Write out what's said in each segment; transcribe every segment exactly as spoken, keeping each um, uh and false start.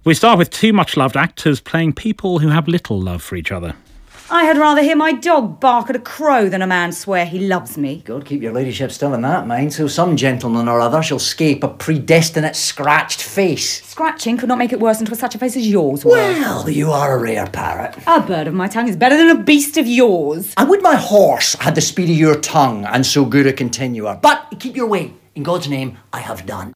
We start with two much-loved actors playing people who have little love for each other. I had rather hear my dog bark at a crow than a man swear he loves me. God keep your ladyship still in that mind, so some gentleman or other shall scape a predestinate scratched face. Scratching could not make it worse than 'twas such a face as yours was. Well, you are a rare parrot. A bird of my tongue is better than a beast of yours. And would my horse had the speed of your tongue and so good a continuer. But keep your way. In God's name, I have done.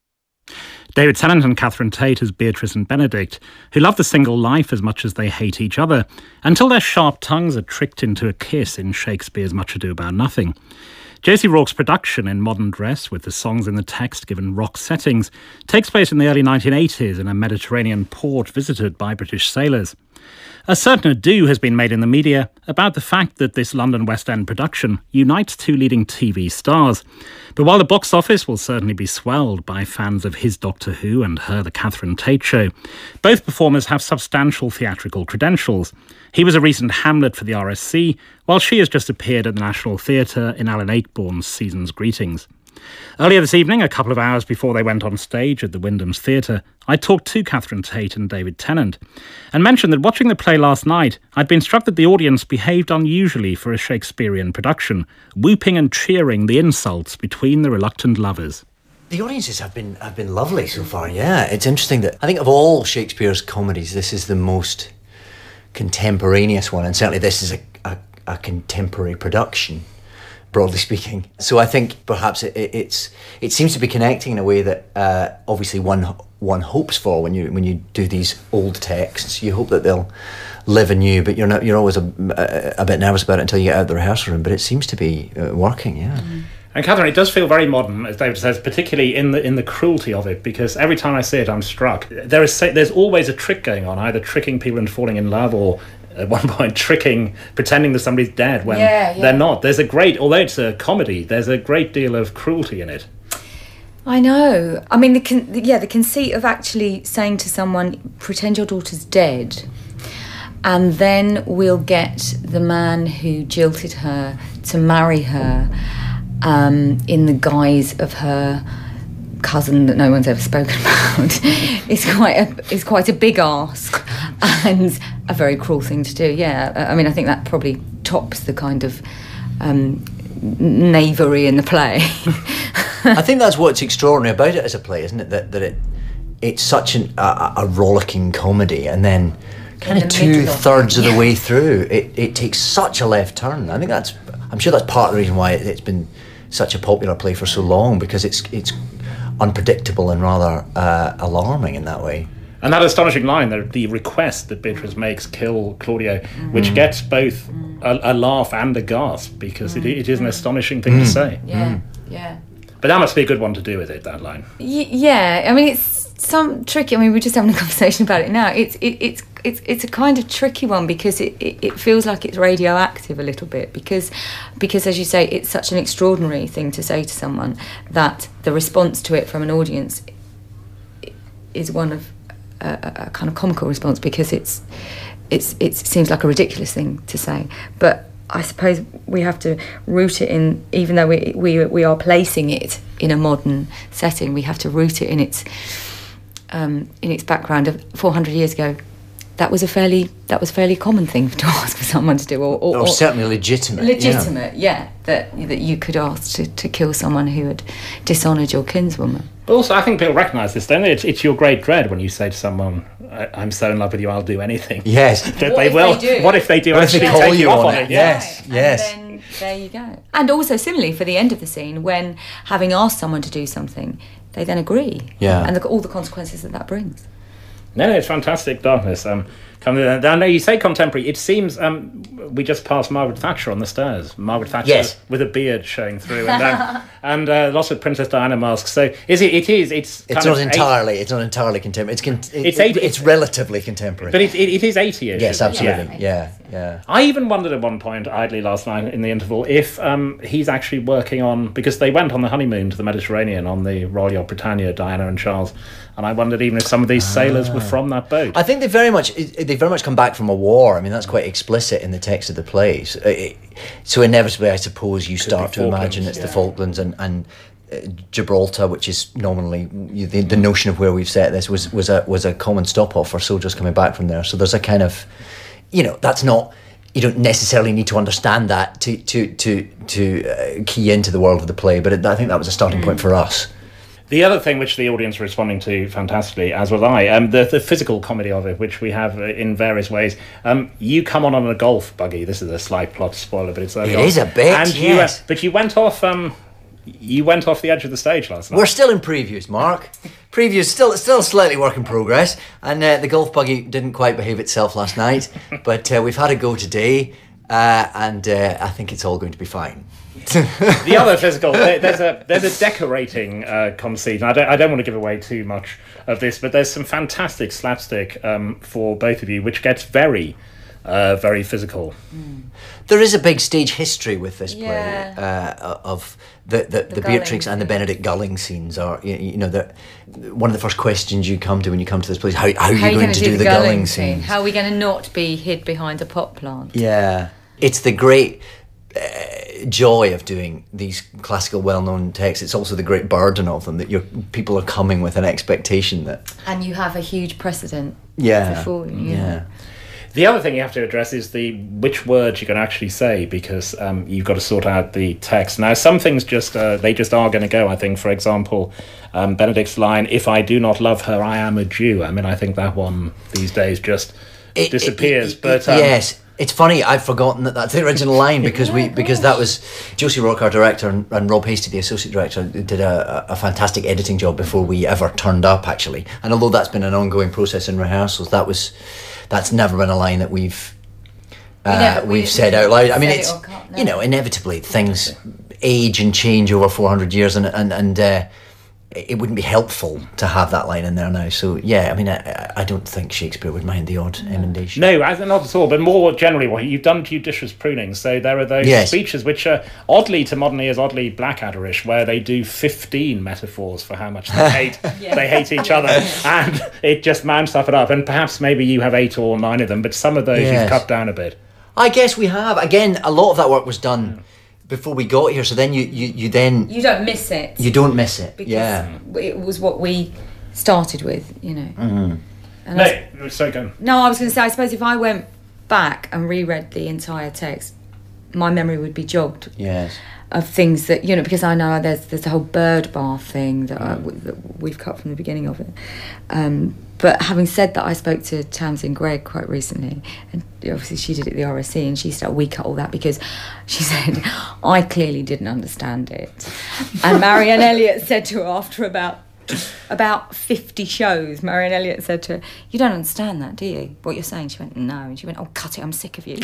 David Tennant and Catherine Tate as Beatrice and Benedict, who love the single life as much as they hate each other, until their sharp tongues are tricked into a kiss in Shakespeare's Much Ado About Nothing. Josie Rourke's production in modern dress, with the songs in the text given rock settings, takes place in the early nineteen eighties in a Mediterranean port visited by British sailors. A certain ado has been made in the media about the fact that this London West End production unites two leading T V stars. But while the box office will certainly be swelled by fans of his Doctor Who and her The Catherine Tate Show, both performers have substantial theatrical credentials. He was a recent Hamlet for the R S C, while she has just appeared at the National Theatre in Alan Ayckbourn's Season's Greetings. Earlier this evening, a couple of hours before they went on stage at the Wyndham's Theatre, I talked to Catherine Tate and David Tennant and mentioned that watching the play last night, I'd been struck that the audience behaved unusually for a Shakespearean production, whooping and cheering the insults between the reluctant lovers. The audiences have been have been lovely so far, yeah. It's interesting that I think of all Shakespeare's comedies, this is the most contemporaneous one, and certainly this is a, a, a contemporary production, broadly speaking. So I think perhaps it, it, it's it seems to be connecting in a way that uh, obviously one one hopes for when you when you do these old texts. You hope that they'll live anew, but you're not you're always a, a, a bit nervous about it until you get out of the rehearsal room. But it seems to be uh, working, yeah. Mm. And Catherine, it does feel very modern, as David says, particularly in the in the cruelty of it, because every time I see it, I'm struck. There is there's always a trick going on, either tricking people into falling in love, or at one point tricking, pretending that somebody's dead when yeah, yeah. they're not. There's a great, although it's a comedy, there's a great deal of cruelty in it. I know. I mean, the con- yeah, the conceit of actually saying to someone, pretend your daughter's dead, and then we'll get the man who jilted her to marry her um, in the guise of her cousin that no one's ever spoken about is quite a is quite a big ask and a very cruel thing to do. Yeah, I mean, I think that probably tops the kind of um, knavery in the play. I think that's what's extraordinary about it as a play, isn't it? That that it it's such an, a, a rollicking comedy, and then kind of two thirds of the way through, it, it takes such a left turn. I think that's I'm sure that's part of the reason why it, it's been such a popular play for so long, because it's it's unpredictable and rather uh, alarming in that way. And that astonishing line, the, the request that Beatrice makes, kill Claudio, mm. which gets both mm. a, a laugh and a gasp, because mm. it, it is an astonishing thing mm. to say. Yeah, mm. yeah. But that must be a good one to do with it, that line. Y- yeah, I mean, it's some tricky. I mean, we're just having a conversation about it now. It's it, it's it's it's a kind of tricky one, because it, it, it feels like it's radioactive a little bit, because because as you say, it's such an extraordinary thing to say to someone that the response to it from an audience is one of a, a kind of comical response, because it's it's it seems like a ridiculous thing to say, but I suppose we have to root it in, even though we we we are placing it in a modern setting, we have to root it in its um, in its background of four hundred years ago. That was a fairly that was a fairly common thing to ask for someone to do, or, or, or certainly legitimate. Legitimate, yeah. yeah that that you could ask to, to kill someone who had dishonoured your kinswoman. But also, I think people recognise this, don't they? It's, it's your great dread when you say to someone, "I'm so in love with you, I'll do anything." Yes. That they will. They do? What if they do? What if they call you on it? it? Yes. Right. Yes. And then there you go. And also, similarly, for the end of the scene, when having asked someone to do something, they then agree. Yeah. And the, all the consequences that that brings. No, no, it's fantastic darkness. Um, I know you say contemporary. It seems um, we just passed Margaret Thatcher on the stairs. Margaret Thatcher yes. with a beard showing through, and um, and uh, lots of Princess Diana masks. So is it? It is. It's. It's not entirely. Eight, it's not entirely contemporary. It's con- it, it's, eighty, it's, it's relatively contemporary. But it, it, it is eighty-ish. Yes, absolutely. Yeah, yeah, yeah. I even wondered at one point, idly last night in the interval, if um, he's actually working on, because they went on the honeymoon to the Mediterranean on the Royal Yacht Britannia, Diana and Charles. And I wondered even if some of these sailors ah. were from that boat. I think they very much they very much come back from a war. I mean, that's quite explicit in the text of the play. So, it, so inevitably, I suppose, you start to imagine it's yeah. the Falklands, and, and Gibraltar, which is nominally the, the notion of where we've set this, was was a was a common stop off for soldiers coming back from there. So there's a kind of, you know, that's not, you don't necessarily need to understand that to to to to uh, key into the world of the play, but it, I think that was a starting point for us. The other thing which the audience were responding to fantastically, as was I, um, the, the physical comedy of it, which we have in various ways. Um, you come on on a golf buggy. This is a slight plot spoiler, but it's early It on. is a bit, and yes. You, uh, but you went off. Um, you went off the edge of the stage last night. We're still in previews, Mark. Previews still still slightly work in progress, and uh, the golf buggy didn't quite behave itself last night, but uh, we've had a go today, uh, and uh, I think it's all going to be fine. The other physical, there, there's a there's a decorating uh, conceit, and I don't I don't want to give away too much of this, but there's some fantastic slapstick um, for both of you, which gets very, uh, very physical. Mm. There is a big stage history with this Yeah. play uh, of the the, the, The Beatrix Gulling and the scene. Benedict Gulling scenes are, you, you know, the one of the first questions you come to when you come to this place. How, how are you How are you going going to to do the Gulling Gulling scene? scenes? How are we going to not be hid behind a pot plant? Yeah, it's the great uh, joy of doing these classical, well-known texts. It's also the great burden of them that your people are coming with an expectation that. And you have a huge precedent Yeah, before you. yeah. The other thing you have to address is the which words you can actually say, because um, you've got to sort out the text. Now, some things just uh, they just are going to go. I think, for example, um, Benedict's line, "If I do not love her, I am a Jew." I mean, I think that one these days just It- disappears. it- it- but um, yes, it's funny. I've forgotten that that's the original line because we because that was Josie Rock, our director, and, and Rob Hasty, the associate director, did a, a fantastic editing job before we ever turned up. Actually, and although that's been an ongoing process in rehearsals, that was that's never been a line that we've uh, We never- we we've said out loud. I mean, said it it's or can't, no. you know, inevitably things age and change over four hundred years, and and and. Uh, it wouldn't be helpful to have that line in there now. So yeah, I mean, I, I don't think Shakespeare would mind the odd emendation. No, as- not at all. But more generally, what you've done judicious pruning. So there are those Yes. speeches which are oddly to modern ears, oddly Blackadder-ish, where they do fifteen metaphors for how much they hate they hate each other, and it just mounts up and up. And perhaps maybe you have eight or nine of them, but some of those Yes. you've cut down a bit. I guess we have. Again, a lot of that work was done before we got here. So then you you, you then You don't miss it. you don't miss it. because Yeah. it was what we started with, you know. Mm-hmm. And I, No, so go. no, I was going to say, I suppose if I went back and reread the entire text, my memory would be jogged Yes. of things that, you know, because I know there's there's the whole bird bath thing that, I, that we've cut from the beginning of it. Um, but having said that, I spoke to Tamsin Gregg quite recently, and obviously she did it at the R S C, and she said, we cut all that because she said, I clearly didn't understand it. And Marianne Elliott said to her after about about fifty shows, Marianne Elliott said to her, you don't understand that, do you? What you're saying? She went, no. And she went, oh, cut it, I'm sick of you.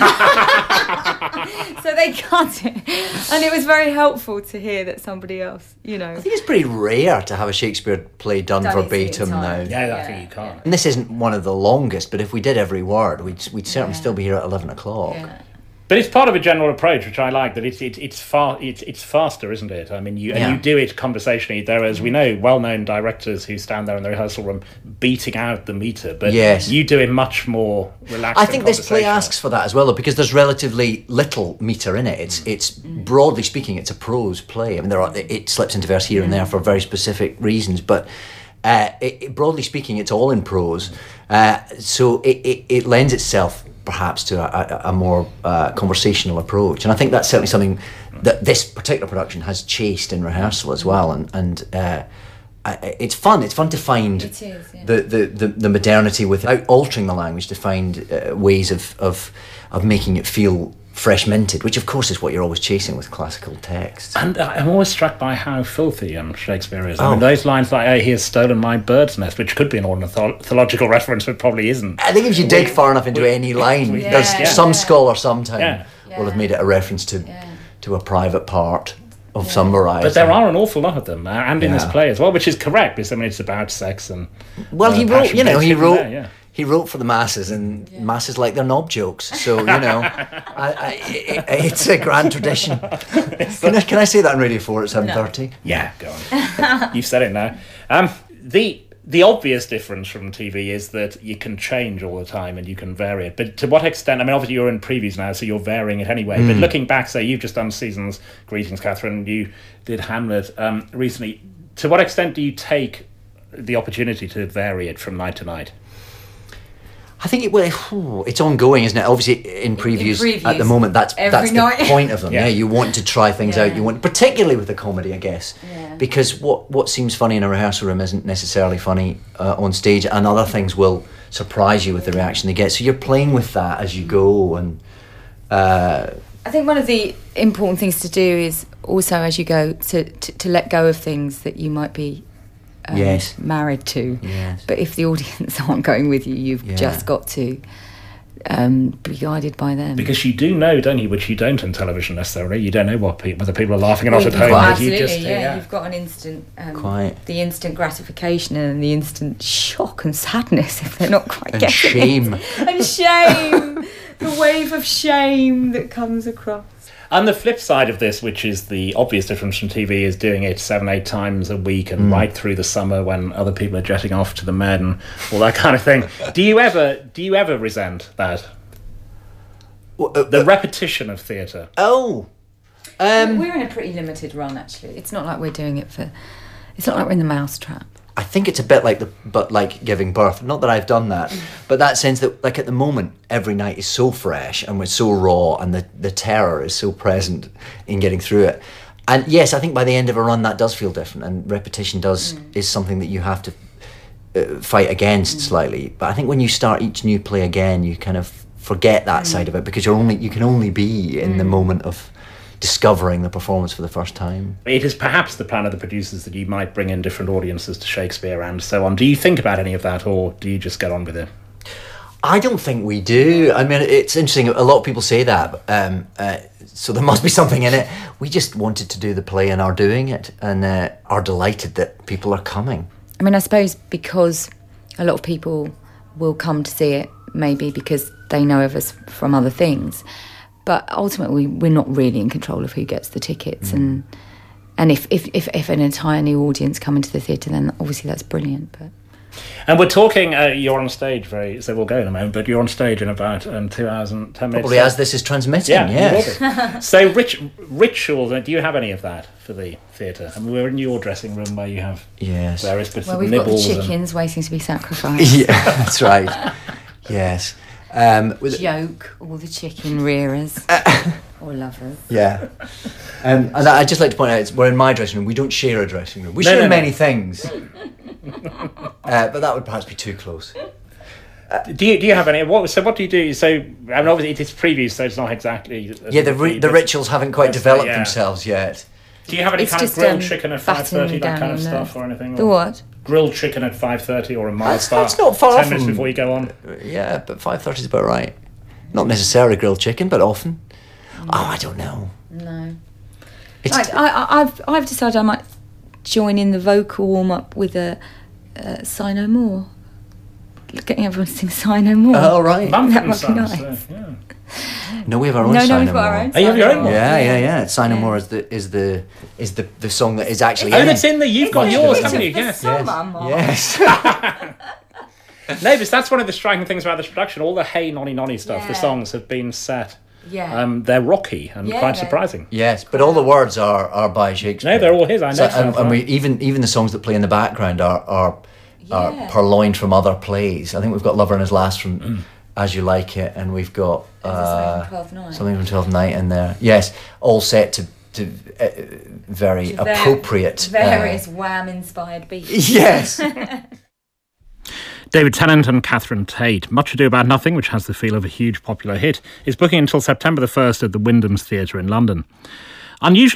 So they cut it. And it was very helpful to hear that somebody else, you know. I think it's pretty rare to have a Shakespeare play done, Done it verbatim three now. times. Yeah, I Yeah, think you can't. And this isn't one of the longest, but if we did every word, we'd we'd certainly Yeah. still be here at eleven o'clock. Yeah. But it's part of a general approach, which I like. That it's it's it's far it's it's faster, isn't it? I mean, you Yeah. and you do it conversationally. There, as we know, well-known directors who stand there in the rehearsal room beating out the meter, but Yes. you do it much more relaxed. I and think this play conversational. asks for that as well, though, because there's relatively little meter in it. It's it's broadly speaking, it's a prose play. I mean, there are it slips into verse here and there for very specific reasons, but uh, it, it, broadly speaking, it's all in prose. Uh, so it, it, it lends itself perhaps to a, a, a more uh, conversational approach, and I think that's certainly something that this particular production has chased in rehearsal as well, and and. Uh, I- it's fun. It's fun to find It is, yeah. the, the, the, the modernity without altering the language, to find uh, ways of, of of making it feel fresh minted, which of course is what you're always chasing with classical texts. And uh, I'm always struck by how filthy um, Shakespeare is. I Oh. mean, those lines like, "Oh, he has stolen my bird's nest," which could be an ornithological reference, but probably isn't. I think if you dig far enough into any line, Yeah, there's yeah. some scholar sometime Yeah. will have made it a reference to Yeah. to a private part of some variety. But there are an awful lot of them, uh, and in this Yeah. play as well, which is correct, because I mean, it's about sex and. Well, uh, he wrote, passion, you know, but it's he hidden wrote, there, yeah. he wrote for the masses, and masses like their knob jokes. So you know, I, I, it, it's a grand tradition. Can I, can I say that on Radio Four at seven thirty? Yeah, go on. You've said it now. Um, the the obvious difference from T V is that you can change all the time and you can vary it. But to what extent? I mean, obviously you're in previews now, so you're varying it anyway. Mm. But looking back, say you've just done seasons. Greetings, Catherine. You did Hamlet um, recently. To what extent do you take the opportunity to vary it from night to night? I think it will. It's ongoing, isn't it? Obviously, in previews, in previews at the moment, that's that's night. the point of them. Yeah. yeah, you want to try things yeah. out. You want, particularly with the comedy, I guess, yeah. because what what seems funny in a rehearsal room isn't necessarily funny uh, on stage, and other things will surprise you with the reaction they get. So you're playing with that as you go, and uh, I think one of the important things to do is also as you go to to, to let go of things that you might be. Um, yes. married to yes. But if the audience aren't going with you, you've yeah. just got to um, be guided by them, because you do know, don't you, which you don't in television necessarily. You don't know what pe- whether people are laughing or not at well, home. Absolutely, you just, yeah. yeah. You've got an instant um, quite the instant gratification and the instant shock and sadness if they're not quite and getting shame. it. and shame the wave of shame that comes across. And the flip side of this, which is the obvious difference from T V, is doing it seven, eight times a week and mm. right through the summer when other people are jetting off to the Med and all that kind of thing. Do you ever, do you ever resent that? Well, uh, the uh, repetition of theatre. Oh, um, we're in a pretty limited run, actually. It's not like we're doing it for. It's not like we're in the mousetrap. I think it's a bit like the, but like giving birth. Not that I've done that, but that sense that, like at the moment, every night is so fresh and we're so raw, and the the terror is so present in getting through it. And yes, I think by the end of a run, that does feel different, and repetition does mm. is something that you have to uh, fight against mm. slightly. But I think when you start each new play again, you kind of forget that mm. side of it, because you're only you can only be in mm. the moment of discovering the performance for the first time. It is perhaps the plan of the producers that you might bring in different audiences to Shakespeare and so on. Do you think about any of that, or do you just get on with it? I don't think we do. I mean, it's interesting. A lot of people say that, um, uh, so there must be something in it. We just wanted to do the play and are doing it, and uh, are delighted that people are coming. I mean, I suppose because a lot of people will come to see it, maybe because they know of us from other things. But ultimately, we're not really in control of who gets the tickets, mm. and and if, if, if, if an entire new audience come into the theatre, then obviously that's brilliant. But and we're talking, uh, you're on stage very, so we'll go in a moment, but you're on stage in about um, two hours and ten minutes. Probably as this is transmitting, yeah. yes. So rit- rituals, do you have any of that for the theatre? I mean, we're in your dressing room where you have yes. various bits well, of we've nibbles. Got the chickens and waiting to be sacrificed. Yeah, that's right. Yes. Um, with Joke, all the chicken rearers. Or lovers. Yeah. Um, and I'd just like to point out, it's, we're in my dressing room. We don't share a dressing room. We no, share no, many no. things. uh, but that would perhaps be too close. Uh, do you do you have any? What so? What do you do? So I mean, obviously it is previews, so it's not exactly. Yeah, the re- the rituals haven't quite developed yeah. themselves yet. Do you have any it's kind of just, grilled um, chicken at five thirty, that kind of stuff, or anything? The or what? Grilled chicken at five thirty, or a mild that's, start. That's not far Ten from, minutes before you go on. Yeah, but five thirty is about right. Not necessarily grilled chicken, but often. Mm. Oh, I don't know. No. Like, I, I, I've I've decided I might join in the vocal warm up with a uh, Sigh No More. Getting everyone to sing Sigh No More. Oh right. Mumford that might be nice. So, yeah. No, we have our own no, Sigh no, No we've got our More. own Oh, you have your own one? Yeah, yeah, yeah. Sigh No More is the is the is the, the song that is actually. Oh, in that's in there. You've got yours, haven't you? Yes. Yes. yes. No, but that's one of the striking things about this production. All the Hey Nonny Nonny stuff, yeah. the songs have been set. Yeah. Um, they're rocky and yeah, quite surprising. Yes, but all the words are, are by Shakespeare. No, they're all his. I know. So, and, and we even even the songs that play in the background are are, yeah. are purloined from other plays. I think we've got Lover and His Last from mm. As You Like It, and we've got uh, something from Twelfth Night in there. Yes, all set to to uh, very to appropriate various uh, Wham inspired beats. Yes. David Tennant and Catherine Tate. Much Ado About Nothing, which has the feel of a huge popular hit, is booking until September the first at the Wyndham's Theatre in London. Unusually